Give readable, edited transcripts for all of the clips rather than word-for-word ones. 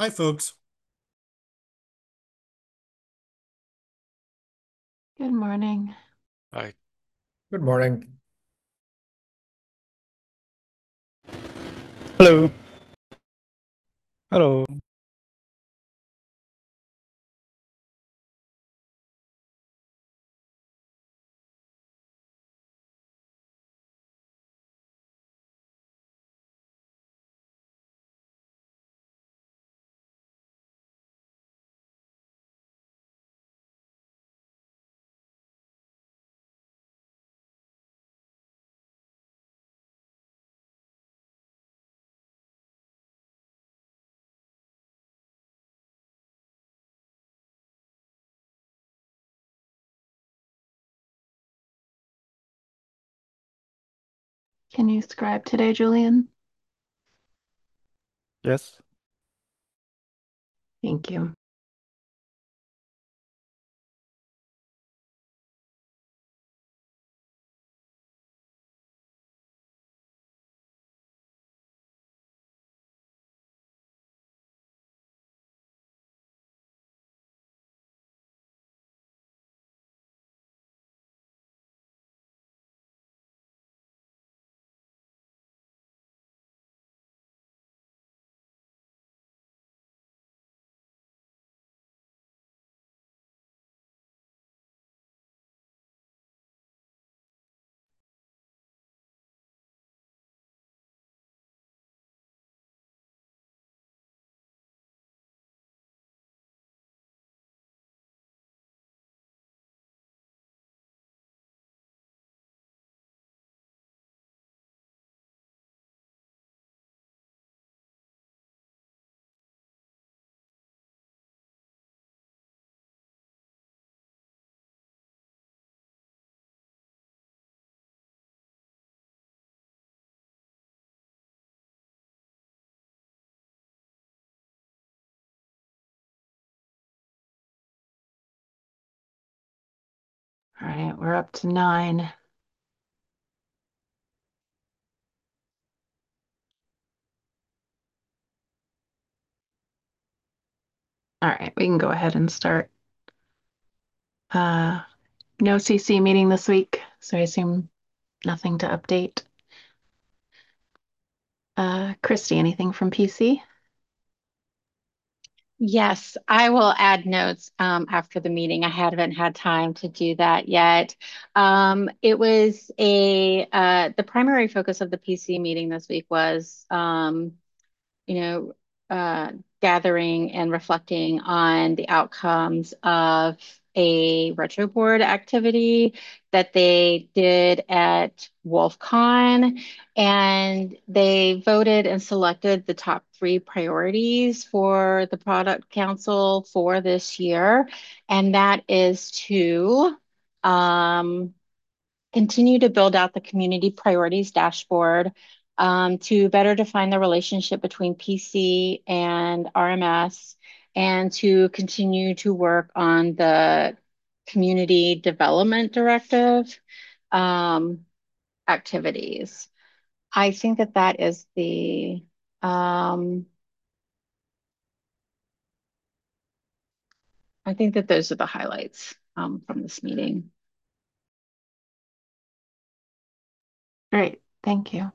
Hi, folks. Good morning. Hi. Good morning. Hello. Hello. Can you scribe today, Julian? Yes. Thank you. All right, we're up to 9. All right, we can go ahead and start. Uh, no CC meeting this week, so I assume nothing to update. Christy, anything from PC? Yes, I will add notes after the meeting. I haven't had time to do that yet. It was the primary focus of the PC meeting this week was you know, uh, gathering and reflecting on the outcomes of a retro board activity that they did at WolfCon. And they voted and selected the top 3 priorities for the product council for this year. And that is to continue to build out the community priorities dashboard, to better define the relationship between PC and RMS, and to continue to work on the community development directive activities. I think that that is I think that those are the highlights from this meeting. Great, thank you.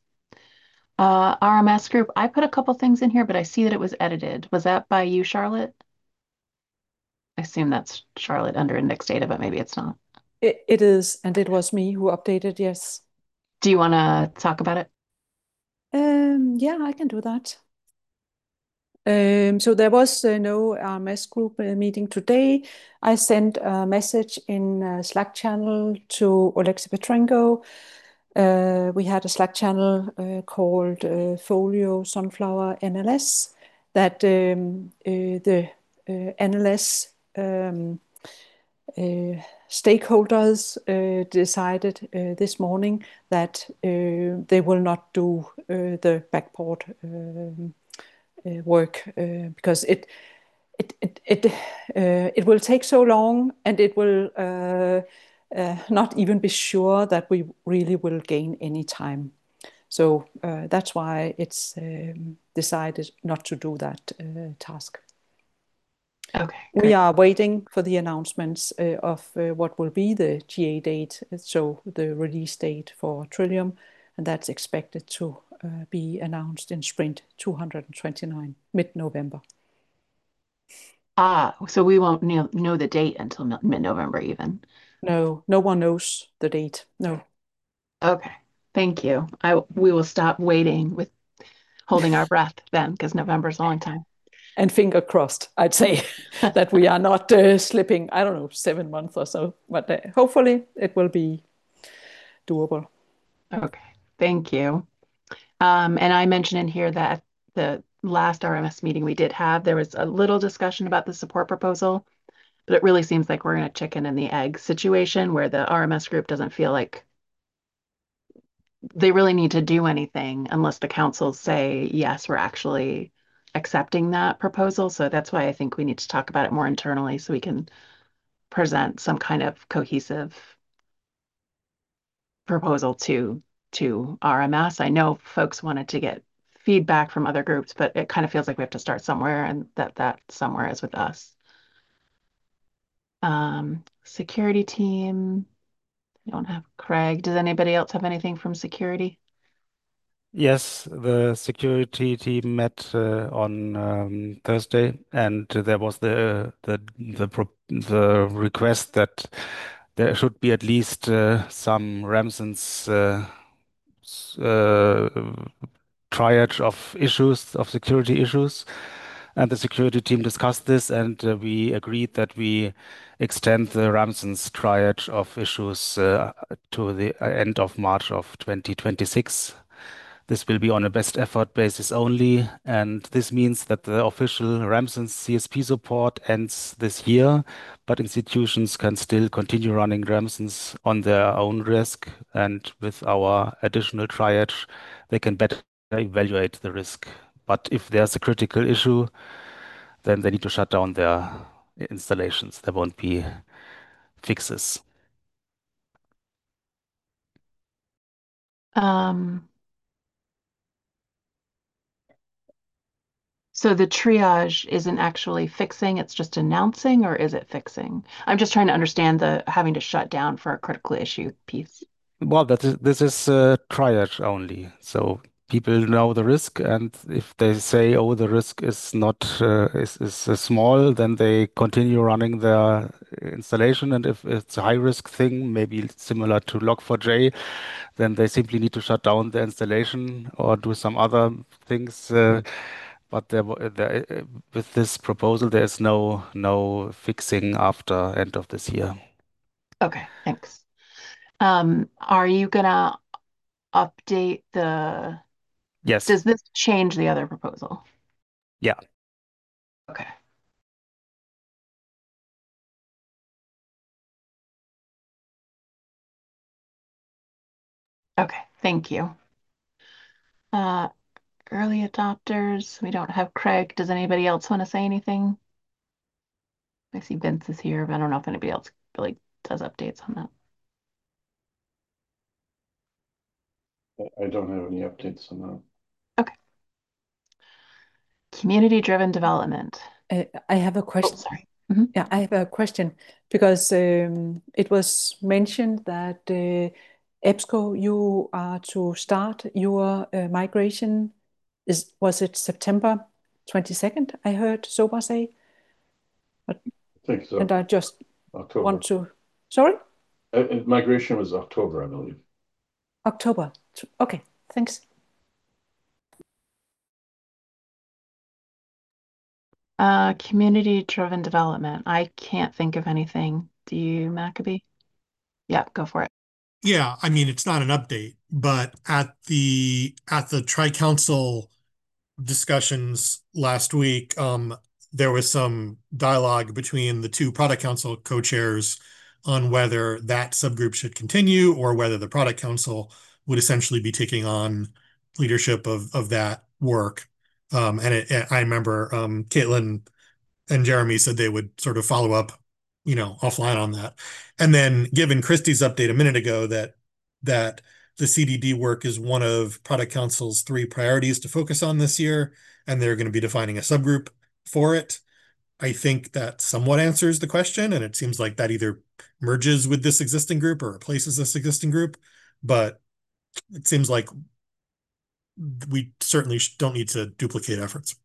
RMS group, I put a couple things in here, but I see that it was edited. Was that by you, Charlotte? I assume that's Charlotte under index data, but maybe it's not. It is, and it was me who updated, yes. Do you want to talk about it? Yeah, I can do that. So there was no RMS group meeting today. I sent a message in Slack channel to Oleksiy Petrenko. We had a Slack channel called Folio Sunflower NLS that the NLS stakeholders decided this morning that they will not do the backport work because it will take so long, and it will not even be sure that we really will gain any time. So that's why it's decided not to do that task. Okay, We great. are waiting for the announcements of what will be the GA date, so the release date for Trillium, and that's expected to be announced in Sprint 229, mid-November. So we won't know the date until mid-November even. No, no one knows the date. No. Okay, thank you. We will stop waiting with holding our breath then, because November's a long time. And finger crossed, I'd say, that we are not slipping, I don't know, 7 months or so. But hopefully it will be doable. Okay, thank you. And I mentioned in here that the last RMS meeting we did have, there was a little discussion about the support proposal, but it really seems like we're in a chicken and the egg situation where the RMS group doesn't feel like they really need to do anything unless the councils say, yes, we're actually accepting that proposal. So that's why I think we need to talk about it more internally so we can present some kind of cohesive proposal to RMS. I know folks wanted to get feedback from other groups, but it kind of feels like we have to start somewhere, and that somewhere is with us. Security team. I don't have Craig. Does anybody else have anything from security? Yes, the security team met on Thursday, and there was the request that there should be at least some Ramson's uh, triage of issues, of security issues. And the security team discussed this, and we agreed that we extend the Ramson's triage of issues to the end of March of 2026. This will be on a best effort basis only, and this means that the official Ramson's CSP support ends this year, but institutions can still continue running Ramson's on their own risk, and with our additional triage, they can better evaluate the risk. But if there's a critical issue, then they need to shut down their installations. There won't be fixes. Um, so the triage isn't actually fixing, it's just announcing, or is it fixing? I'm just trying to understand the having to shut down for a critical issue piece. Well, this is triage only. So people know the risk, and if they say, "Oh, the risk is not is small," then they continue running their installation. And if it's a high risk thing, maybe similar to Log4j, then they simply need to shut down the installation or do some other things. But with this proposal, there is no fixing after end of this year. Okay, thanks. Are you gonna update Yes. does this change the other proposal? Yeah. Okay. Okay, thank you. Uh, early adopters, we don't have Craig. Does anybody else want to say anything? I see Vince is here, but I don't know if anybody else really does updates on that. I don't have any updates on that. Okay. Community-driven development. I have a Oh, question. sorry. Mhm. Yeah, I have a question because it was mentioned that EBSCO, you are to start your migration. Was it September 22nd? I heard Soba say. I think so. And I just October. want to. Sorry? Migration was October, I believe. October. Okay, thanks. Community-driven development. I can't think of anything. Do you, Maccabee? Yeah, go for it. Yeah, I mean it's not an update, but at the Tri-Council discussions last week, there was some dialogue between the two product council co-chairs on whether that subgroup should continue or whether the product council would essentially be taking on leadership of that work. I remember Caitlin and Jeremy said they would sort of follow up, offline on that. And then given Christie's update a minute ago that the CDD work is one of Product Council's 3 priorities to focus on this year, and they're going to be defining a subgroup for it. I think that somewhat answers the question, and it seems like that either merges with this existing group or replaces this existing group. But it seems like we certainly don't need to duplicate efforts.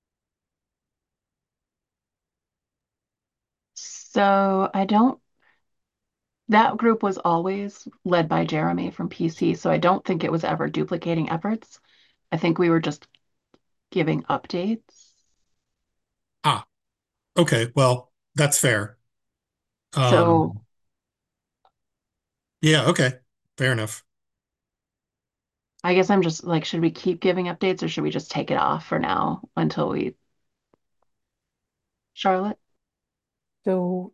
So that group was always led by Jeremy from PC, so I don't think it was ever duplicating efforts. I think we were just giving updates. Ah, okay. Well, that's fair. So Yeah, okay. Fair enough. I guess I'm just like, should we keep giving updates or should we just take it off for now until Charlotte? So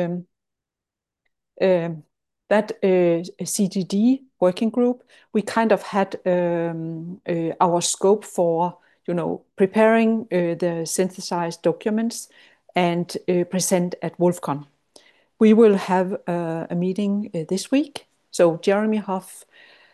that CDD working group, we kind of had our scope for, preparing the synthesized documents and present at Wolfcon. We will have a meeting this week. So Jeremy Hoff,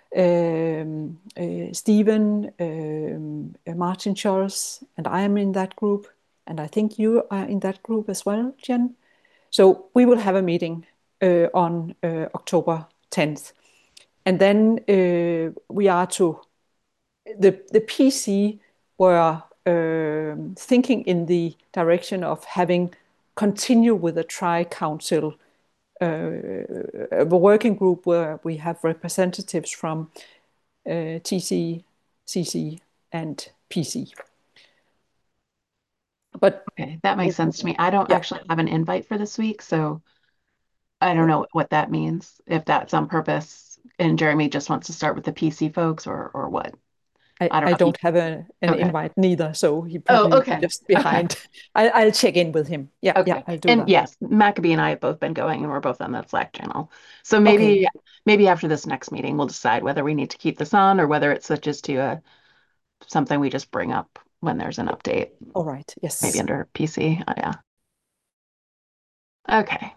Stephen, Martin Scholz, and I am in that group. And I think you are in that group as well, Jen. So we will have a meeting on October 10th. And then we are the PC were thinking in the direction of having continue with a tri-council a working group where we have representatives from TC, CC, and PC. But Okay, that makes sense to me. I don't yeah. actually have an invite for this week, so I don't know what that means, if that's on purpose and Jeremy just wants to start with the PC folks or what. I don't I know. don't have an Okay. invite neither, so he Oh, probably okay. just behind. I'll check in with him. Yeah, Okay. I'll do And that. yes, Maccabee and I have both been going and we're both on that Slack channel. So Okay. maybe after this next meeting, we'll decide whether we need to keep this on or whether it switches to something we just bring up when there's an update, All right. maybe Yes. under PC. Oh, yeah. Okay.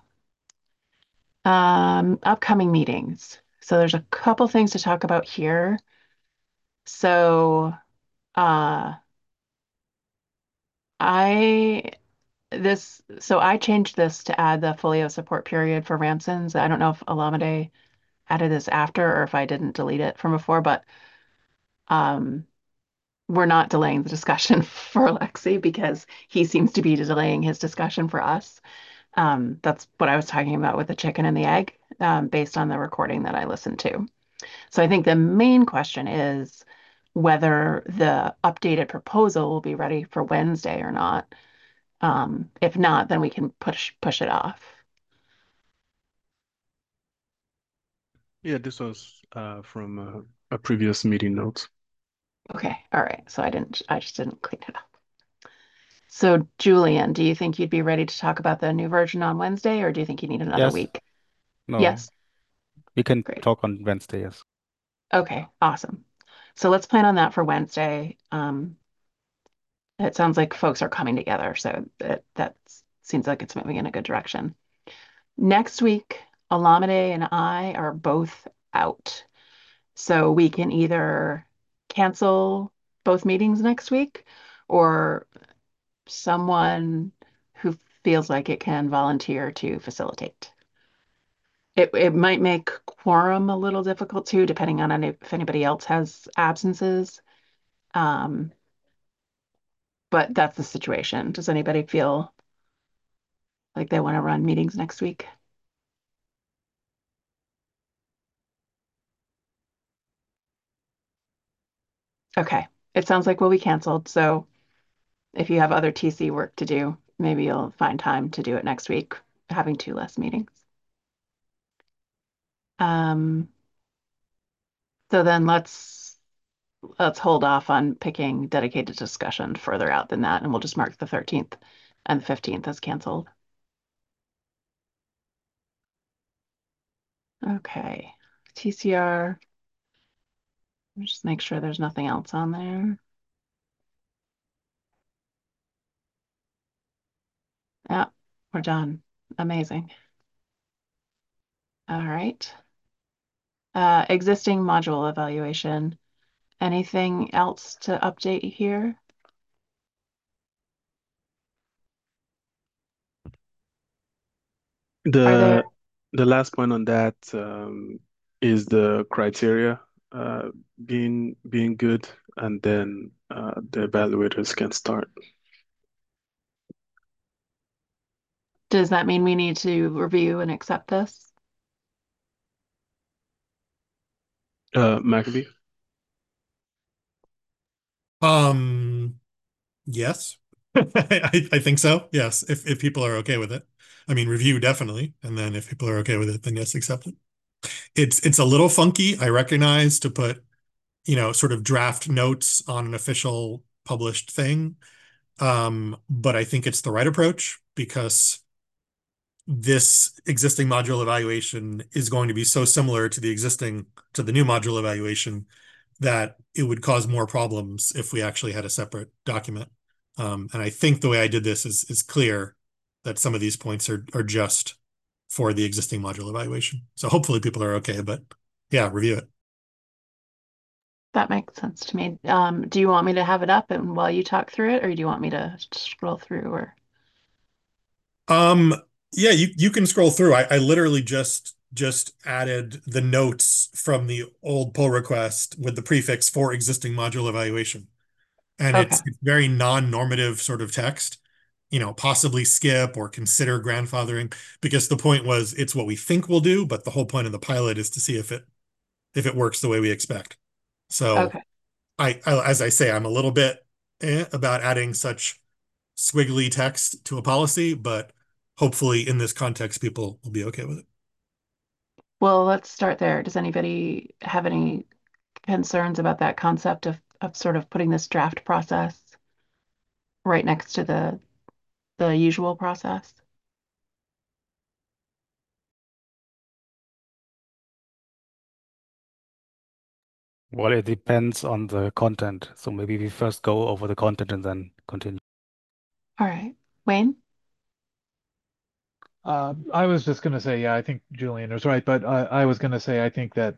Upcoming meetings. So there's a couple things to talk about here. So uh I I changed this to add the Folio support period for Ramsons. I don't know if Alameda added this after or if I didn't delete it from before, but um we're not delaying the discussion for Alexi because he seems to be delaying his discussion for us. That's what I was talking about with the chicken and the egg, based on the recording that I listened to. So I think the main question is whether the updated proposal will be ready for Wednesday or not. If not, then we can push it off. Yeah, this was from a previous meeting notes. Okay, all right. So I just didn't clean it up. So Julian, do you think you'd be ready to talk about the new version on Wednesday, or do you think you need another Yes. week? No, Yes, we can great. talk on Wednesday. Yes. Okay, awesome. So let's plan on that for Wednesday. It sounds like folks are coming together, so that seems like it's moving in a good direction. Next week, Alameda and I are both out. So we can either cancel both meetings next week or someone who feels like it can volunteer to facilitate. It might make quorum a little difficult too, depending on if anybody else has absences. Um, but that's the situation. Does anybody feel like they want to run meetings next week? Okay. It sounds like we'll be canceled. So if you have other TC work to do, maybe you'll find time to do it next week, having 2 less meetings. Um, so then let's hold off on picking dedicated discussion further out than that, and we'll just mark the 13th and the 15th as canceled. Okay. TCR. Just make sure there's nothing else on there. Yeah, we're done. Amazing. All right. Existing module evaluation. Anything else to update here? Are there? The last point on that is the criteria being good, and then the evaluators can start. Does that mean we need to review and accept this? Maccabee? Yes. I think so. Yes, if people are okay with it. I mean, review definitely, and then if people are okay with it, then yes, accept it. It's a little funky, I recognize, to put, sort of draft notes on an official published thing. But I think it's the right approach because this existing module evaluation is going to be so similar to the new module evaluation that it would cause more problems if we actually had a separate document. And I think the way I did this is clear that some of these points are just for the existing module evaluation. So hopefully people are okay, but yeah, review it. That makes sense to me. Do you want me to have it up and while you talk through it, or do you want me to scroll through or? Um, yeah, you can scroll through. I literally just added the notes from the old pull request with the prefix for existing module evaluation. And Okay. it's very non-normative sort of text, possibly skip or consider grandfathering, because the point was it's what we think we'll do, but the whole point of the pilot is to see if it works the way we expect. So Okay. as I say, I'm a little bit about adding such squiggly text to a policy, but hopefully in this context, people will be okay with it. Well, let's start there. Does anybody have any concerns about that concept of sort of putting this draft process right next to the usual process? Well, it depends on the content. So maybe we first go over the content and then continue. All right. Wayne? I was just going to say, yeah, I think Julian was right, but I was going to say, I think that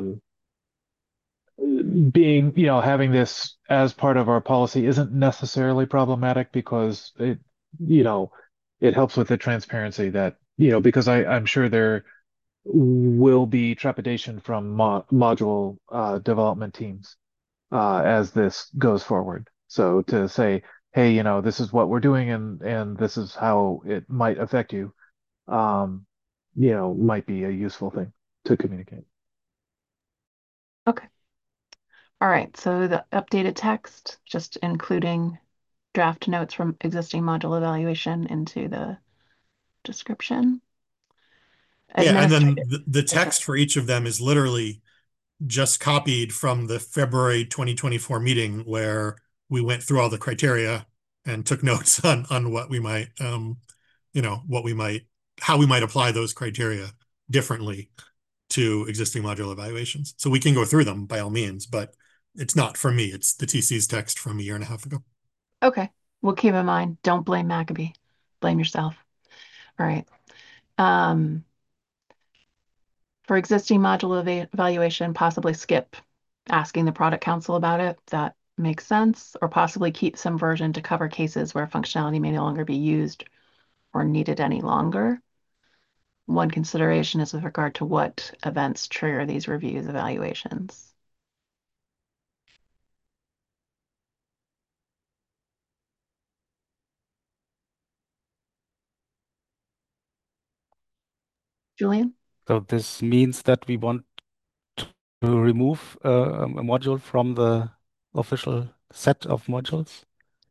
being, having this as part of our policy isn't necessarily problematic because you know, it helps with the transparency that, because I'm sure there will be trepidation from module development teams as this goes forward. So to say, hey, this is what we're doing and this is how it might affect you, um, might be a useful thing to communicate. Okay. All right. So the updated text, just including draft notes from existing module evaluation into the description. Yeah, and then Administrative. the text for each of them is literally just copied from the February 2024 meeting where we went through all the criteria and took notes on what we might, how we might apply those criteria differently to existing module evaluations. So we can go through them by all means, but it's not for me. It's the TC's text from a year and a half ago. Okay. We'll keep in mind. Don't blame Maccabee. Blame yourself. All right. Um, for existing module evaluation, possibly skip asking the product council about it. That makes sense. Or possibly keep some version to cover cases where functionality may no longer be used or needed any longer. One consideration is with regard to what events trigger these reviews evaluations. Julian? So this means that we want to remove a module from the official set of modules.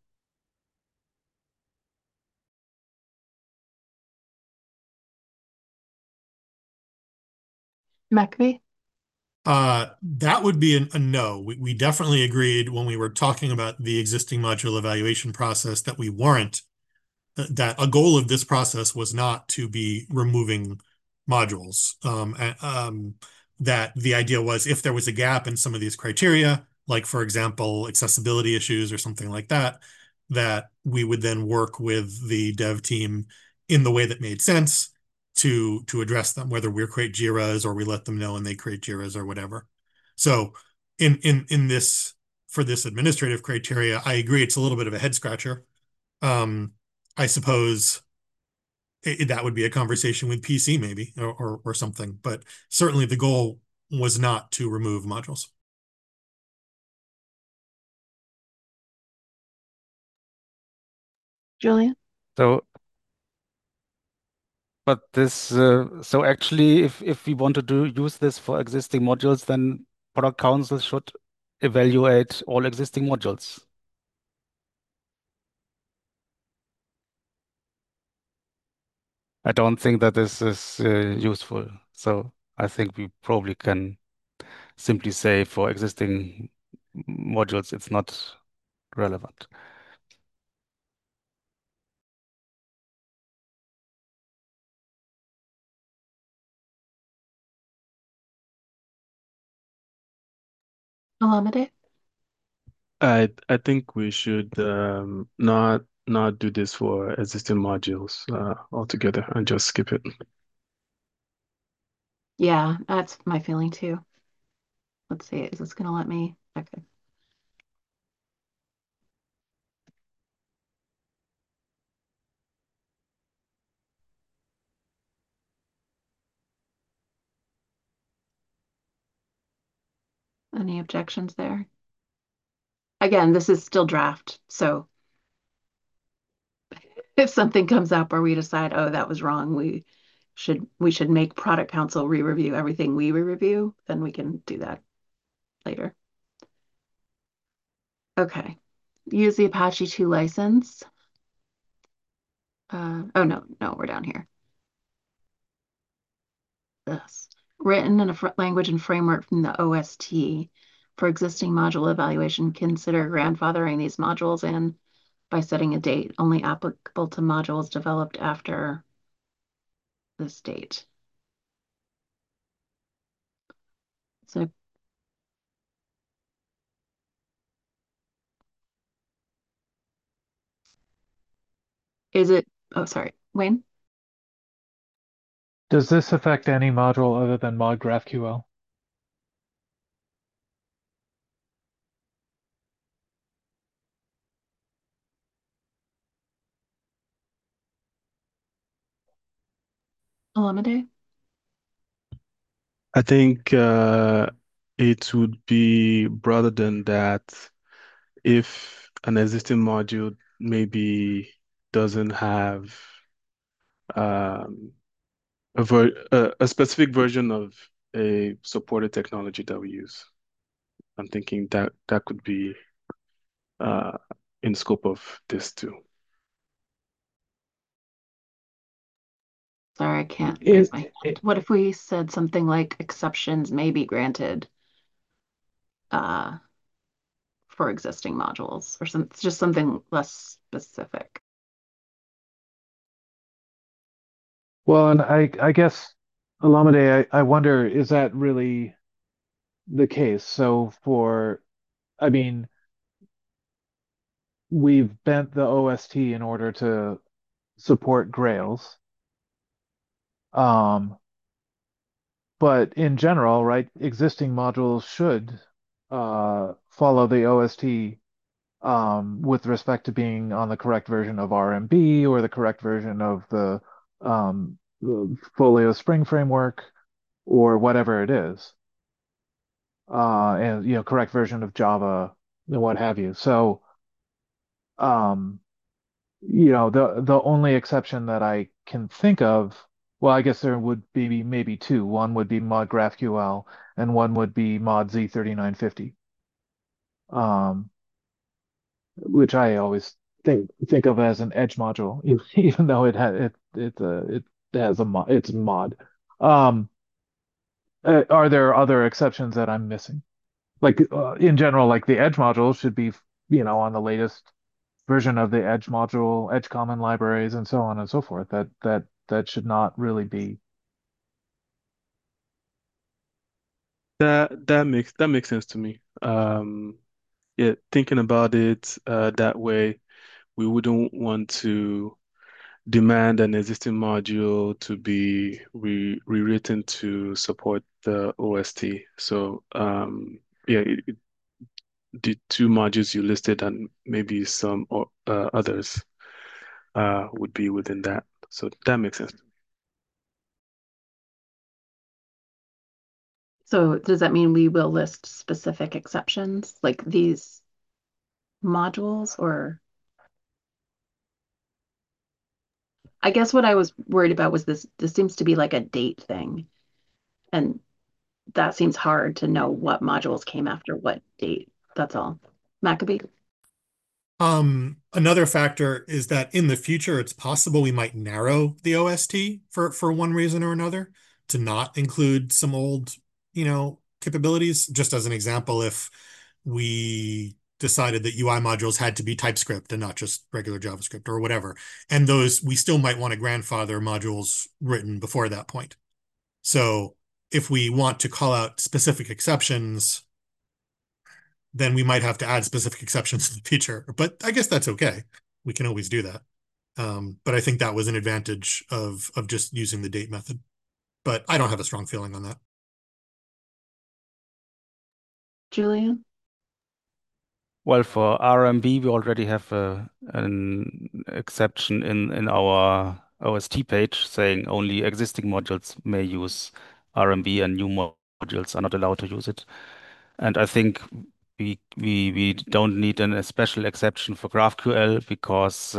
Maccabee? That would be a no. We definitely agreed when we were talking about the existing module evaluation process that we weren't, that a goal of this process was not to be removing modules. That the idea was if there was a gap in some of these criteria, like for example, accessibility issues or something like that, that we would then work with the dev team in the way that made sense to address them, whether we create JIRAs or we let them know and they create JIRAs or whatever. So in this for this administrative criteria, I agree it's a little bit of a head scratcher. I suppose that would be a conversation with PC maybe or something, but certainly the goal was not to remove modules. Julian? So, but so actually, if we want to use this for existing modules, then product council should evaluate all existing modules. I don't think that this is useful. So I think we probably can simply say for existing modules, it's not relevant. Olamide? I think we should not do this for existing modules altogether and just skip it. Yeah, that's my feeling too. Let's see, is this gonna let me? Okay. Any objections there? Again, this is still draft, so if something comes up or we decide, oh, that was wrong, we should make product council re-review everything we re-review, then we can do that later. Okay. Use the Apache 2 license. Oh no, we're down here. This. Written in a language and framework from the OST. For existing module evaluation, consider grandfathering these modules in by setting a date only applicable to modules developed after this date. So is it, oh, sorry, Wayne? Does this affect any module other than mod GraphQL? Olamide? I think it would be broader than that if an existing module maybe doesn't have um, a specific version of a supported technology that we use. I'm thinking that that could be uh, in scope of this too. Sorry, I can't raise It, my hand. it, What if we said something like exceptions may be granted uh, for existing modules or just something less specific? well, and I guess, Olamide, I wonder, is that really the case? So I mean, we've bent the OST in order to support Grails. Um, but in general, right, existing modules should follow the OST with respect to being on the correct version of RMB or the correct version of the Folio Spring framework or whatever it is, and correct version of Java and what have you. So, um, the only exception that I can think of, well, I guess there would be maybe two. One would be mod GraphQL, and one would be mod Z3950. Um, which I always think of as an edge module, even though it has it's a mod. Um, are there other exceptions that I'm missing? Like in general, like the edge module should be on the latest version of the edge module, edge common libraries, and so on and so forth. That should not really be. That makes sense to me. Yeah, thinking about it that way, we wouldn't want to demand an existing module to be rewritten to support the OST. So yeah, the two modules you listed and maybe some or others would be within that. So that makes sense. So does that mean we will list specific exceptions like these modules, or I guess what I was worried about was this seems to be like a date thing, and that seems hard to know what modules came after what date. That's all. Maccabee? Another factor is that in the future, it's possible we might narrow the OST for one reason or another to not include some old, capabilities. Just as an example, if we decided that UI modules had to be TypeScript and not just regular JavaScript or whatever, and those we still might want to grandfather modules written before that point. So if we want to call out specific exceptions, then we might have to add specific exceptions in the future. But I guess that's okay. We can always do that. But I think that was an advantage of just using the date method. But I don't have a strong feeling on that. Julian? Well, for RMB, we already have an exception in our OST page saying only existing modules may use RMB and new modules are not allowed to use it. And I think we don't need a special exception for GraphQL because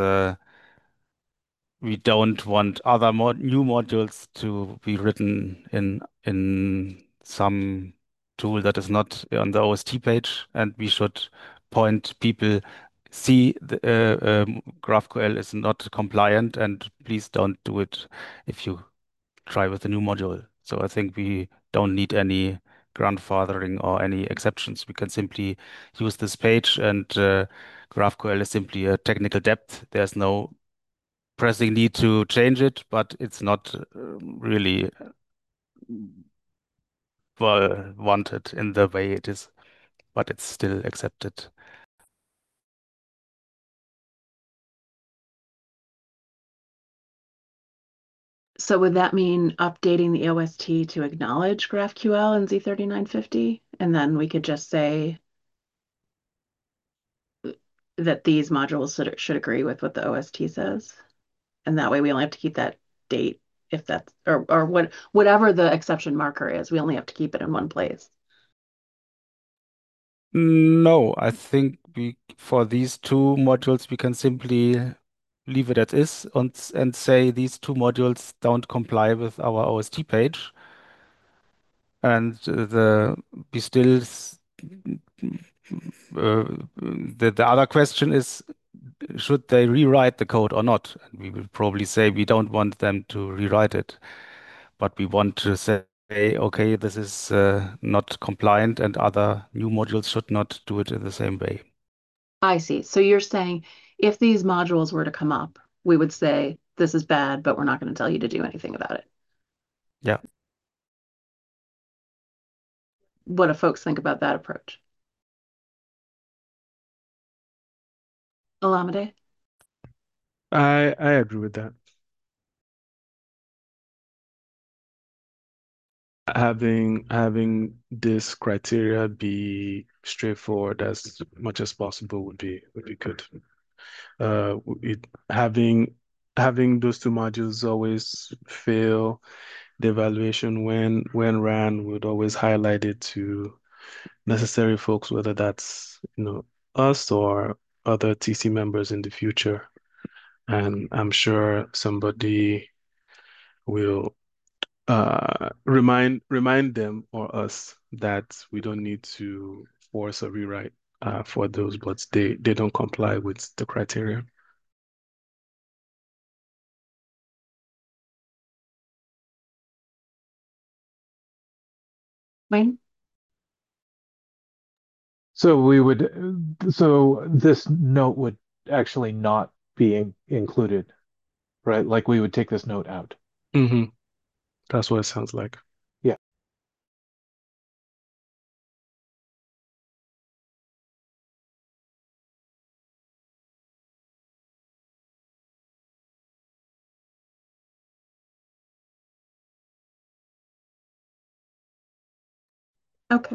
we don't want other new modules to be written in some tool that is not on the OST page, and we should point people see GraphQL is not compliant, and please don't do it if you try with a new module. So I think we don't need any grandfathering or any exceptions. We can simply use this page, and GraphQL is simply a technical depth. There's no pressing need to change it, but it's not really well wanted in the way it is, but it's still accepted. So would that mean updating the OST to acknowledge GraphQL in Z3950? And then we could just say that these modules should agree with what the OST says. And that way we only have to keep that date if that's or whatever the exception marker is, we only have to keep it in one place. No, I think for these two modules we can simply leave it as is and say these two modules don't comply with our OST page, and we still the other question is, should they rewrite the code or not? And we will probably say we don't want them to rewrite it, but we want to say, okay, this is not compliant, and other new modules should not do it in the same way. I see. So you're saying if these modules were to come up, we would say this is bad, but we're not going to tell you to do anything about it. Yeah. What do folks think about that approach? Olamide? I agree with that. Having this criteria be straightforward as much as possible would be good. Having those two modules always fail the evaluation when ran would always highlight it to necessary folks, whether that's us or other TC members in the future. And I'm sure somebody will remind them or us that we don't need to force a rewrite for those, but they don't comply with the criteria. Wayne? So this note would actually not be included, right? Like we would take this note out. Mm-hmm. That's what it sounds like. Okay.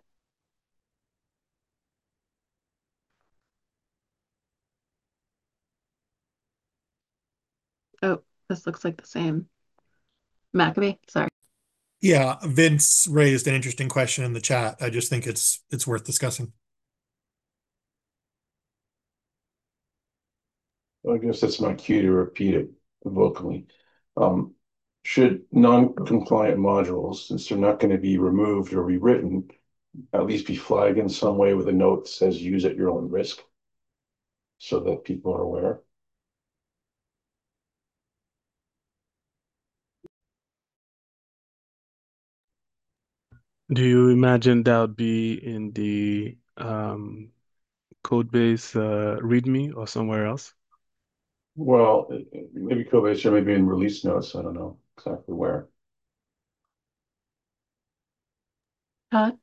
Oh, this looks like the same. Maccabee, sorry. Yeah, Vince raised an interesting question in the chat. I just think it's worth discussing. I guess that's my cue to repeat it vocally. Um, should non-compliant modules, since they're not going to be removed or rewritten, at least be flagged in some way with a note that says use at your own risk so that people are aware? Do you imagine that would be in the code base README or somewhere else? Well, maybe Codebase or maybe in release notes. I don't know exactly where. Todd?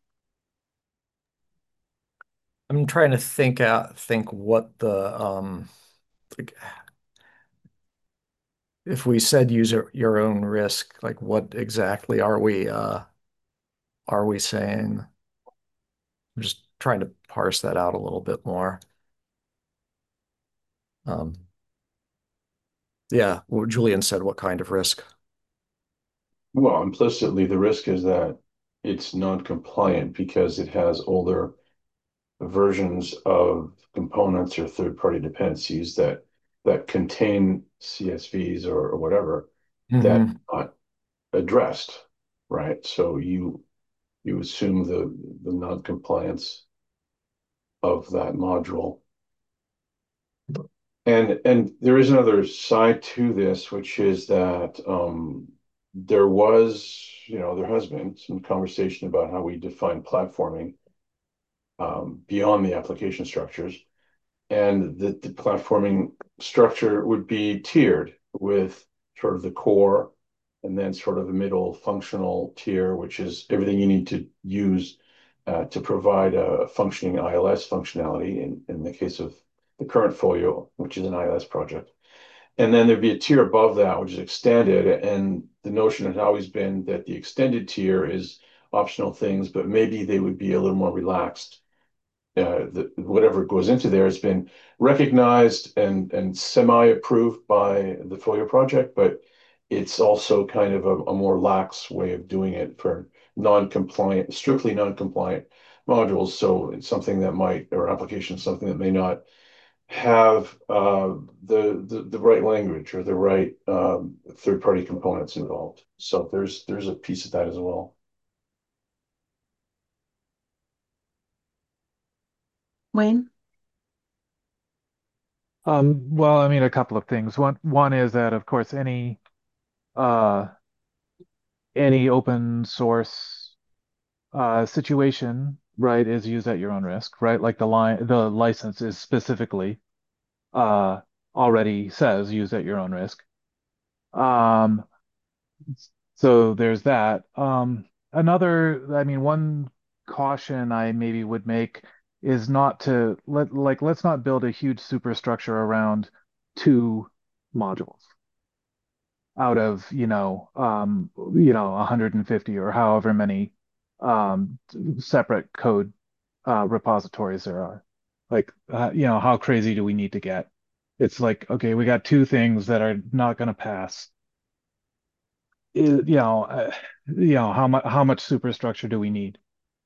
I'm trying to think what the like, if we said use at your own risk, like what exactly are we saying? I'm just trying to parse that out a little bit more. Um, yeah, well, Julian said what kind of risk? Well, implicitly, the risk is that it's non-compliant because it has older versions of components or third-party dependencies that contain CSVs or whatever that Mm-hmm. are not addressed, right? So you assume the non-compliance of that module. And there is another side to this, which is that there was, there has been some conversation about how we define platforming beyond the application structures, and that the platforming structure would be tiered with sort of the core and then sort of the middle functional tier, which is everything you need to use to provide a functioning ILS functionality in the case of the current folio, which is an ILS project. And then there'd be a tier above that, which is extended. And the notion has always been that the extended tier is optional things, but maybe they would be a little more relaxed. Whatever goes into there has been recognized and semi-approved by the FOIA project, but it's also kind of a more lax way of doing it for non-compliant, strictly non-compliant modules. So it's something that might, or application, something that may not have the right language or the right third-party components involved. So there's a piece of that as well. Wayne? Well, I mean, a couple of things. One is that, of course, uh, any open source situation, right, is used at your own risk, right? Like the license is specifically uh, already says use at your own risk. Um, so there's that. I mean, one caution I maybe would make is not to let's not build a huge superstructure around two modules out of 150 or however many separate code repositories there are. Like, how crazy do we need to get? It's like, okay, we got two things that are not going to pass. How much superstructure do we need?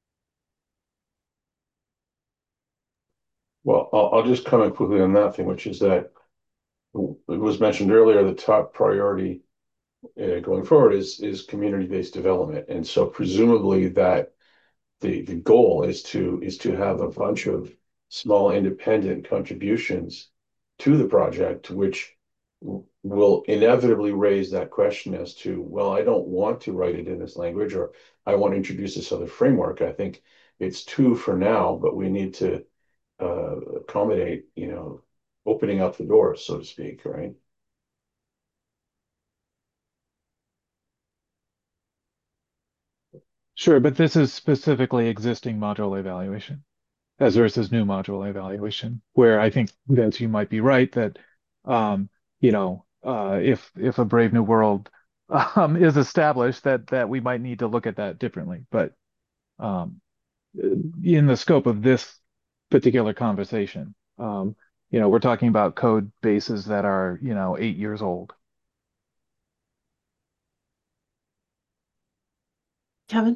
Well, I'll just comment quickly on that thing, which is that it was mentioned earlier, the top priority going forward is community-based development. And so presumably that the goal is to have a bunch of small independent contributions to the project, which will inevitably raise that question as to, well, I don't want to write it in this language, or I want to introduce this other framework. I think it's two for now, but we need to accommodate, opening up the doors, so to speak, right? Sure, but this is specifically existing module evaluation as versus new module evaluation, where I think that you might be right that if a Brave New World is established, that we might need to look at that differently. But um, in the scope of this particular conversation. We're talking about code bases that are, 8 years old. Kevin?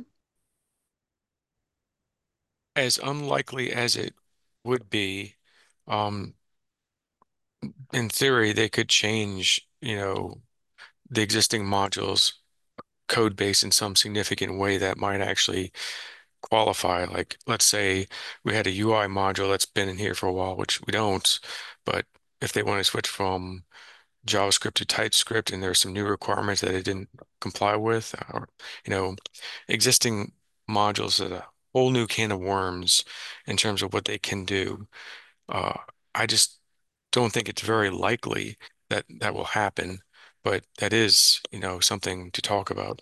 As unlikely as it would be, um, in theory, they could change, the existing modules code base in some significant way that might actually qualify. Like, let's say we had a UI module that's been in here for a while, which we don't, but if they want to switch from JavaScript to TypeScript and there's some new requirements that it didn't comply with, or, existing modules is a whole new can of worms in terms of what they can do. Uh, I just don't think it's very likely that that will happen, but that is, something to talk about.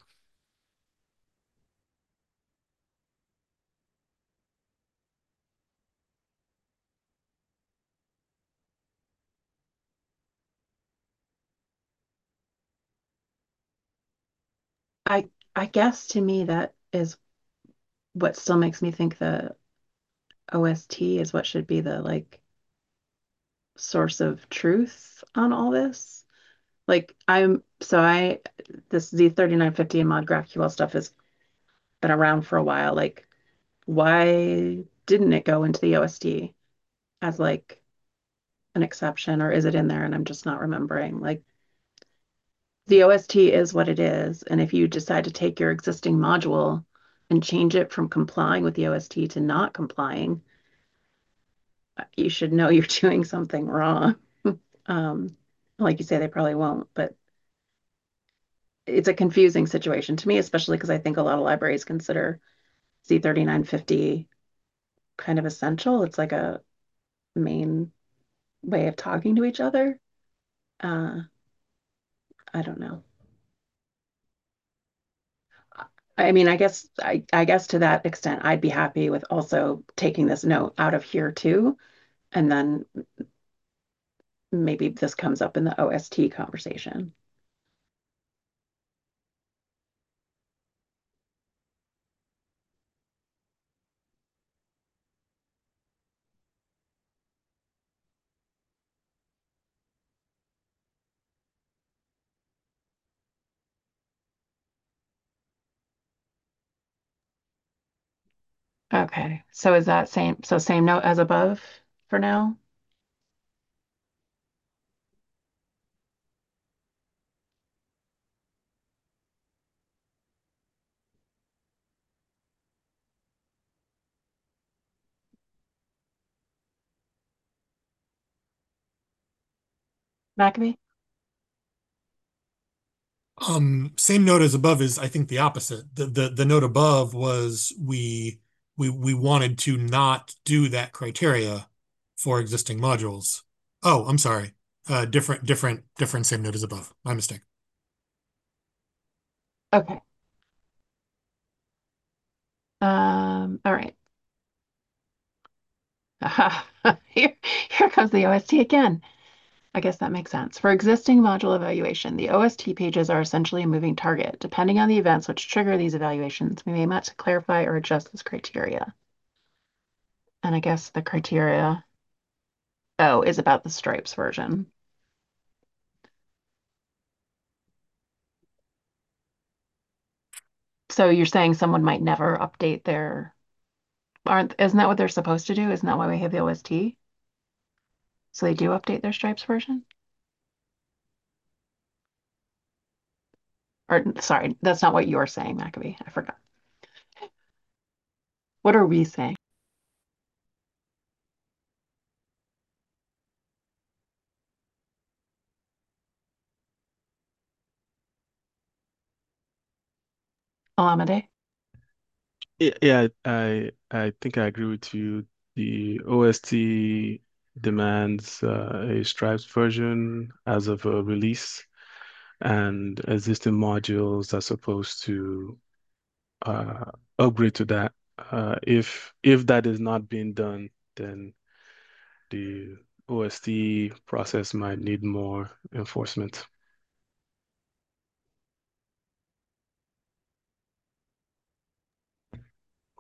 I I guess to me that is what still makes me think the OST is what should be the like source of truth on all this. Like this Z3950 and mod GraphQL stuff has been around for a while. Like, why didn't it go into the OST as like an exception, or is it in there and I'm just not remembering? Like, the OST is what it is, and if you decide to take your existing module and change it from complying with the OST to not complying, you should know you're doing something wrong. Um, like you say, they probably won't, but it's a confusing situation to me, especially because I think a lot of libraries consider Z3950 kind of essential. It's like a main way of talking to each other. Uh, I don't know. I mean, I guess to that extent, I'd be happy with also taking this note out of here too, and then maybe this comes up in the OST conversation. Okay, so is that same note as above for now? Maccabee? Same note as above is I think the opposite. The note above was we wanted to not do that criteria for existing modules. Oh, I'm sorry. Different same note as above. My mistake. Okay. All right. Here comes the OST again. I guess that makes sense. For existing module evaluation, the OST pages are essentially a moving target. Depending on the events which trigger these evaluations, we may must clarify or adjust this criteria. And I guess the criteria, oh, is about the stripes version. So you're saying someone might never update isn't that what they're supposed to do? Isn't that why we have the OST? So they do update their stripes version? Or sorry, that's not what you're saying, Maccabee. I forgot. What are we saying? Alameda? Yeah, I think I agree with you. The OST demands a Stripes version as of a release, and existing modules are supposed to uh, upgrade to that. If that is not being done, then the OST process might need more enforcement.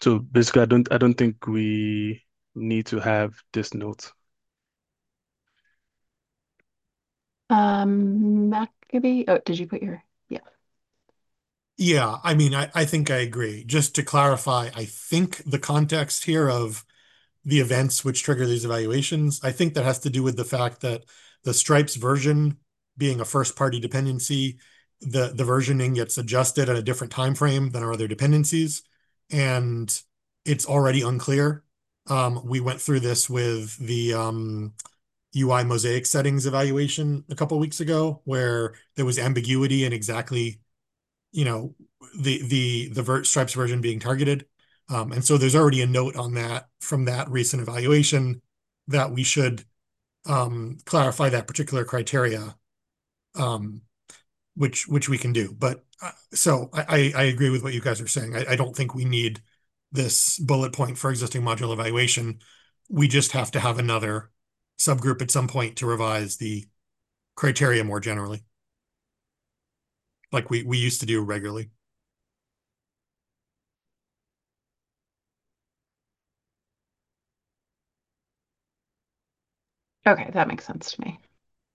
So basically, I don't think we need to have this note. Maccabee, oh, did you put your, yeah. Yeah, I mean, I think I agree. Just to clarify, I think the context here of the events which trigger these evaluations, I think that has to do with the fact that the Stripes version being a first party dependency, the versioning gets adjusted at a different time frame than our other dependencies, and it's already unclear. We went through this with the UI mosaic settings evaluation a couple weeks ago, where there was ambiguity in exactly, you know, the Stripes version being targeted. And so there's already a note on that from that recent evaluation that we should clarify that particular criteria, um, which we can do. But so I agree with what you guys are saying. I don't think we need this bullet point for existing module evaluation. We just have to have another subgroup at some point to revise the criteria more generally, like we used to do regularly. Okay, that makes sense to me.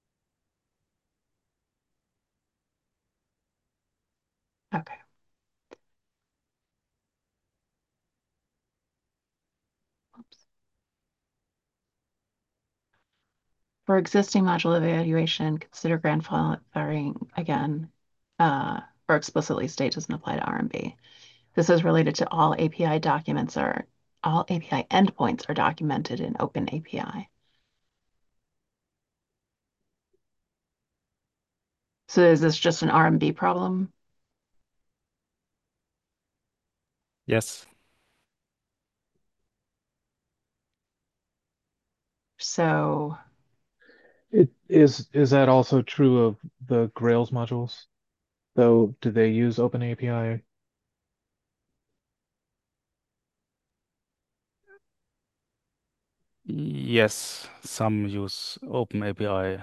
Okay. Oops. For existing module evaluation, consider grandfathering again, or explicitly state doesn't apply to RMB. This is related to all API documents or all API endpoints are documented in OpenAPI. So is this just an RMB problem? Yes. So Is that also true of the Grails modules? Though, do they use OpenAPI? Yes, some use OpenAPI.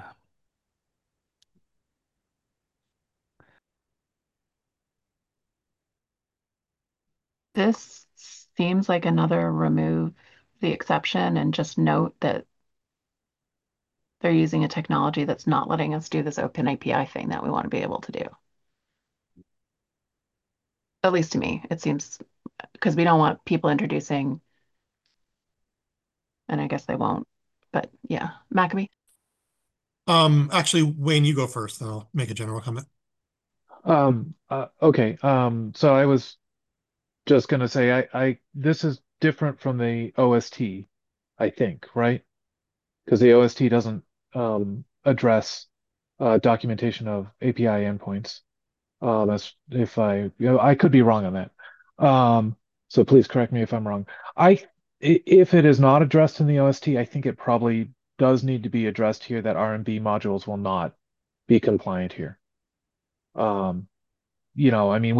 this seems like another remove the exception and just note that they're using a technology that's not letting us do this OpenAPI thing that we want to be able to do. At least to me, it seems, because we don't want people introducing, and I guess they won't, but yeah, Maccabee. Actually, Wayne, you go first, then I'll make a general comment. Okay. So I was just gonna say I this is different from the OST, I think, right? Because the OST doesn't address documentation of API endpoints. That's if I could be wrong on that. So please correct me if I'm wrong. If it is not addressed in the OST, I think it probably does need to be addressed here that RMB modules will not be compliant here. Um, I mean,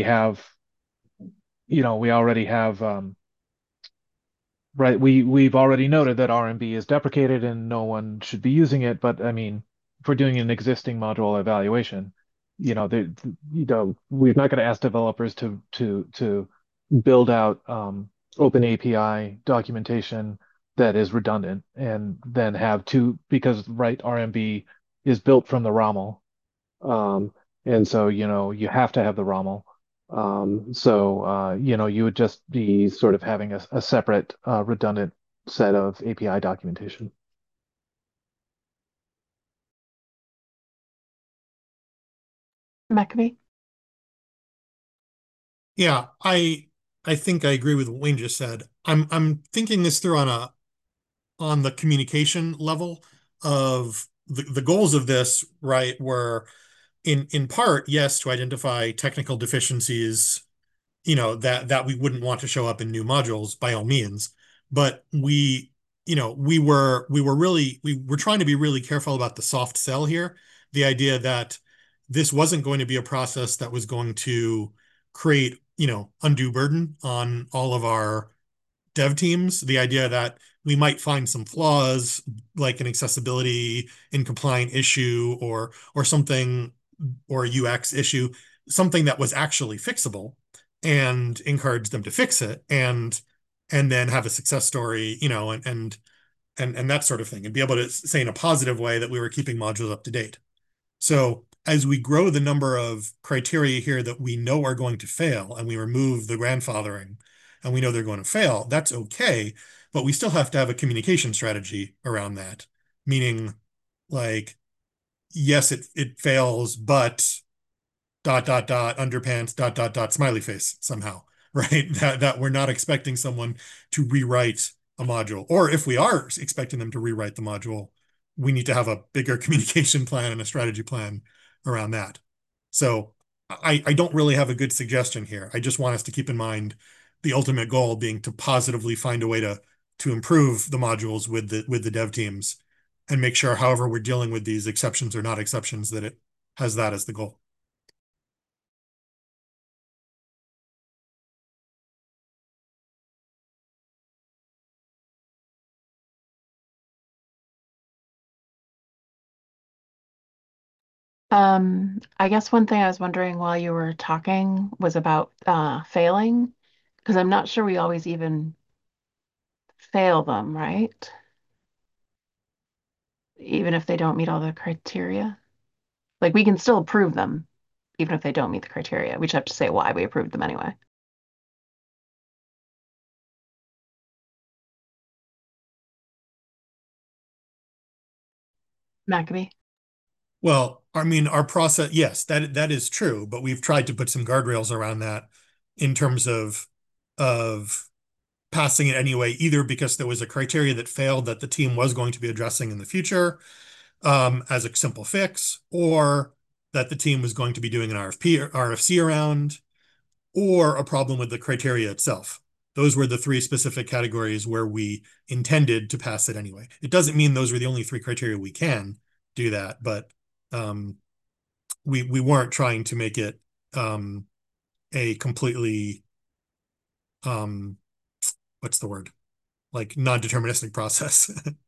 we already have right, we've already noted that RMB is deprecated and no one should be using it, but I mean, if we're doing an existing module evaluation, we're not going to ask developers to build out open API documentation that is redundant and then have two because right RMB is built from the ROML. And so, you have to have the ROML. You would just be sort of having a separate redundant set of API documentation. Maccabee. Yeah, I think I agree with what Wayne just said. I'm thinking this through on the communication level of the goals of this, right, were in part, yes, to identify technical deficiencies, that we wouldn't want to show up in new modules by all means. But we were trying to be really careful about the soft sell here. The idea that this wasn't going to be a process that was going to create, undue burden on all of our dev teams. The idea that we might find some flaws, like an accessibility incompliant issue or something, or a UX issue, something that was actually fixable, and encourage them to fix it and then have a success story, and that sort of thing, and be able to say in a positive way that we were keeping modules up to date. So as we grow the number of criteria here that we know are going to fail, and we remove the grandfathering, and we know they're going to fail, that's okay. But we still have to have a communication strategy around that, meaning like, yes, it fails, but underpants smiley face somehow, right? That we're not expecting someone to rewrite a module, or if we are expecting them to rewrite the module, we need to have a bigger communication plan and a strategy plan around that. So I don't really have a good suggestion here. I just want us to keep in mind the ultimate goal being to positively find a way to improve the modules with the dev teams, and make sure, however we're dealing with these exceptions or not exceptions, that it has that as the goal. I guess one thing I was wondering while you were talking was about failing, because I'm not sure we always even fail them, right? Even if they don't meet all the criteria. Like we can still approve them, even if they don't meet the criteria. We just have to say why we approved them anyway. Maccabee. Well, I mean, our process, yes, that is true, but we've tried to put some guardrails around that in terms of passing it anyway, either because there was a criteria that failed that the team was going to be addressing in the future, as a simple fix, or that the team was going to be doing an RFP or RFC around, or a problem with the criteria itself. Those were the three specific categories where we intended to pass it anyway. It doesn't mean those were the only three criteria we can do that, but um, we weren't trying to make it a completely what's the word? Like non-deterministic process.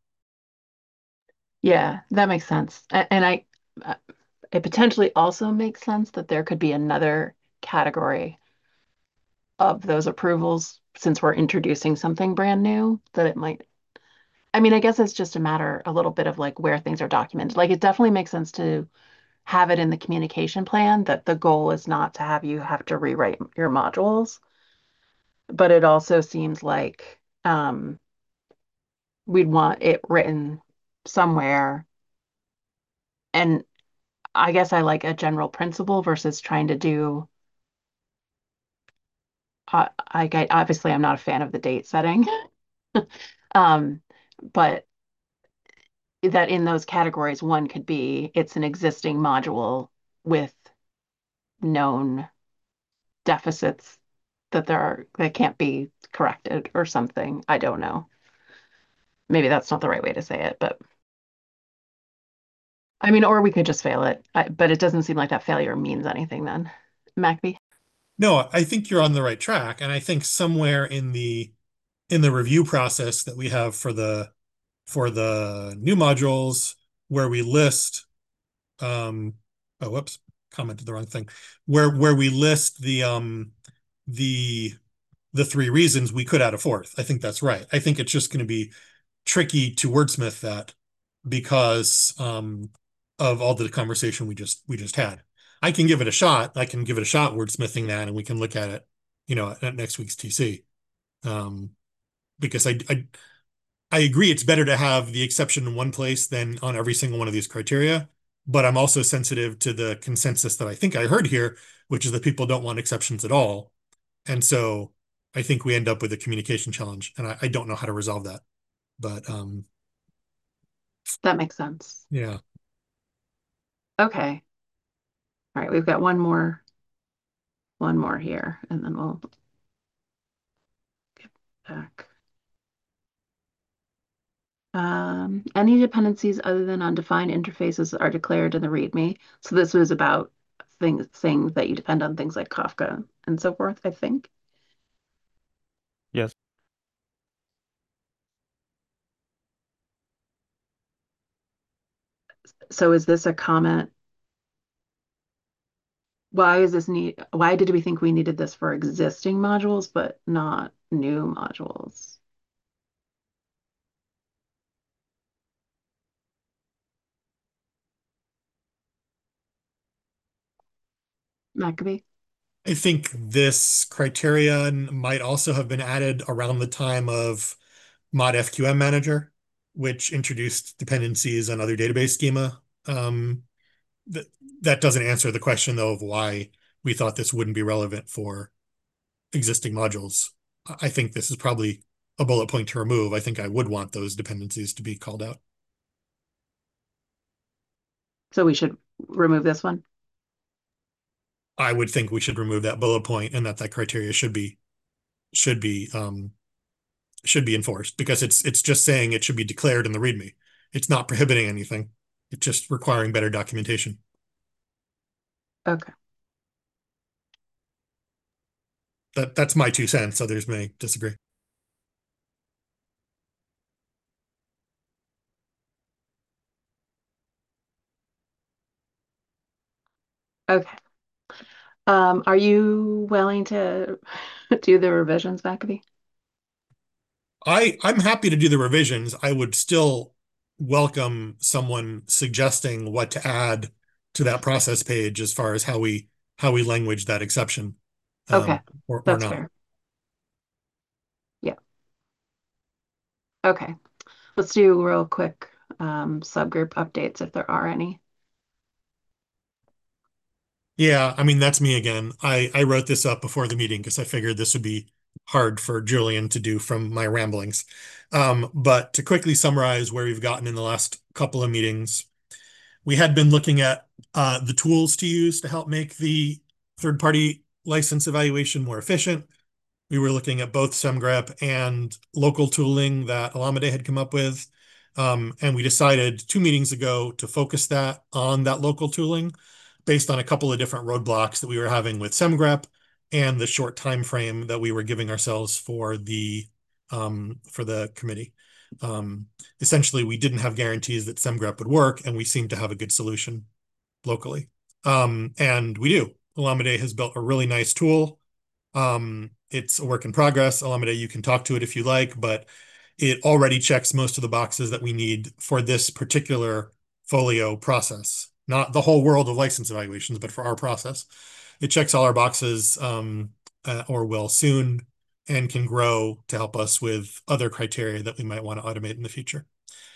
Yeah, that makes sense. And uh, it potentially also makes sense that there could be another category of those approvals since we're introducing something brand new that it might. I mean, I guess it's just a matter a little bit of like where things are documented. Like it definitely makes sense to have it in the communication plan that the goal is not to have you have to rewrite your modules, but it also seems like we'd want it written somewhere. And I guess I like a general principle versus trying to do. Obviously I'm not a fan of the date setting, um, but that in those categories, one could be it's an existing module with known deficits that can't be corrected or something. I don't know. Maybe that's not the right way to say it, but I mean, or we could just fail it. But it doesn't seem like that failure means anything then. Maccabee? No, I think you're on the right track, and I think somewhere in the review process that we have for the new modules, where we list oh whoops, commented the wrong thing, where we list the the three reasons, we could add a fourth. I think that's right. I think it's just going to be tricky to wordsmith that because of all the conversation we just had. I can give it a shot. I can give it a shot wordsmithing that, and we can look at it, at next week's TC. Um, because I agree it's better to have the exception in one place than on every single one of these criteria. But I'm also sensitive to the consensus that I think I heard here, which is that people don't want exceptions at all. And so I think we end up with a communication challenge, and I don't know how to resolve that. But That makes sense. yeah. Okay. All right, we've got one more here, and then we'll get back. Any dependencies other than undefined interfaces are declared in the README. So this was about things saying that you depend on things like Kafka and so forth, I think. Yes. So is this a comment why did we think we needed this for existing modules, but not new modules? Maccabee? I think this criterion might also have been added around the time of Mod FQM Manager, which introduced dependencies and other database schema. That, that doesn't answer the question, though, of why we thought this wouldn't be relevant for existing modules. I think this is probably a bullet point to remove. I think I would want those dependencies to be called out. So we should remove this one? I would think we should remove that bullet point and that criteria should be enforced, because it's just saying it should be declared in the README. It's not prohibiting anything. It's just requiring better documentation. Okay. That's my 2 cents. Others may disagree. Okay. Are you willing to do the revisions, Maccabee? I'm happy to do the revisions. I would still welcome someone suggesting what to add to that process page as far as how we language that exception, Okay, or that's not. fair. Yeah. Okay. Let's do real quick subgroup updates if there are any. Yeah, I mean, that's me again. I wrote this up before the meeting because I figured this would be hard for Julian to do from my ramblings. But to quickly summarize where we've gotten in the last couple of meetings, we had been looking at the tools to use to help make the third-party license evaluation more efficient. We were looking at both SEMGREP and local tooling that Alameda had come up with. And we decided 2 meetings ago to focus that on that local tooling based on a couple of different roadblocks that we were having with SEMGREP and the short time frame that we were giving ourselves for the committee. Essentially, we didn't have guarantees that SEMGREP would work, and we seemed to have a good solution locally. And we do. Alameda has built a really nice tool. It's a work in progress. Alameda, you can talk to it if you like, but it already checks most of the boxes that we need for this particular folio process. Not the whole world of license evaluations, but for our process. It checks all our boxes, or will soon, and can grow to help us with other criteria that we might want to automate in the future.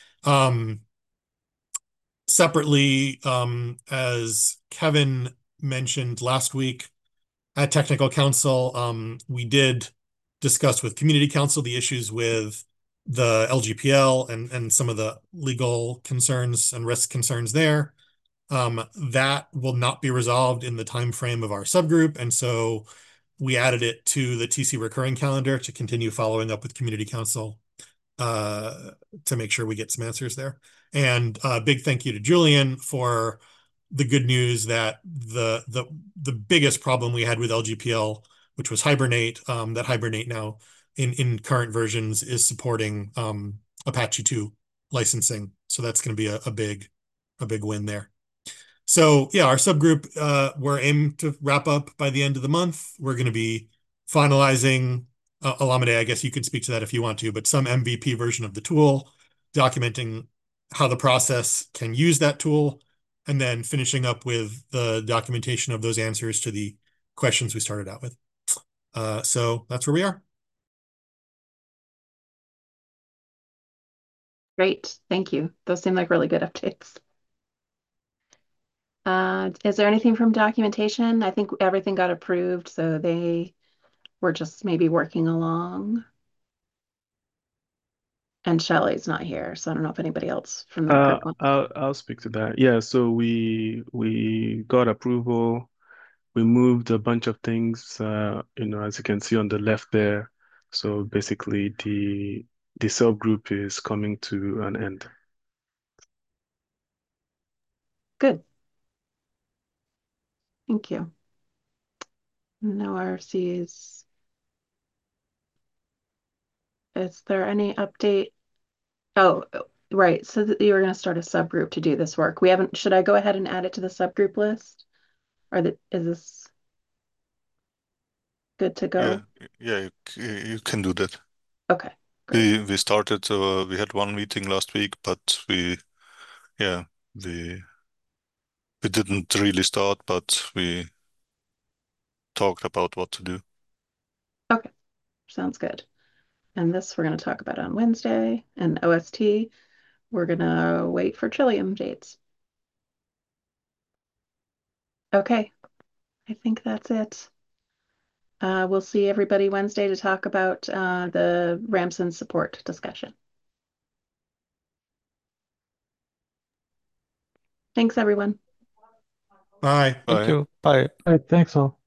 Separately, as Kevin mentioned last week at Technical Council, we did discuss with Community Council the issues with the LGPL and some of the legal concerns and risk concerns there. That will not be resolved in the time frame of our subgroup, and so we added it to the TC recurring calendar to continue following up with Community Council to make sure we get some answers there. And a big thank you to Julian for the good news that the biggest problem we had with LGPL, which was Hibernate, that Hibernate now in current versions is supporting Apache 2 licensing. So that's going to be a big win there. So yeah, our subgroup, we're aimed to wrap up by the end of the month. We're going to be finalizing Alameda, I guess you can speak to that if you want to, but some MVP version of the tool, documenting how the process can use that tool, and then finishing up with the documentation of those answers to the questions we started out with. So that's where we are. Great, thank you. Those seem like really good updates. Is there anything from documentation? I think everything got approved, so they were just maybe working along. And Shelley's not here, so I don't know if anybody else from that group wants. I'll speak to that. Yeah, so we got approval. We moved a bunch of things, as you can see on the left there. So basically, the subgroup is coming to an end. Good. Thank you. No RCs. Is there any update? Oh, right. So you were going to start a subgroup to do this work. We haven't, should I go ahead and add it to the subgroup list? Is this good to go? Yeah, you can do that. Okay, great. We started. We had one meeting last week, but yeah, we didn't really start, but we talked about what to do. Okay, sounds good. And this we're going to talk about on Wednesday. And OST, we're going to wait for Trillium dates. Okay, I think that's it. We'll see everybody Wednesday to talk about the Ramson support discussion. Thanks, everyone. Bye. Thank Bye. you. Bye. All right, thanks all.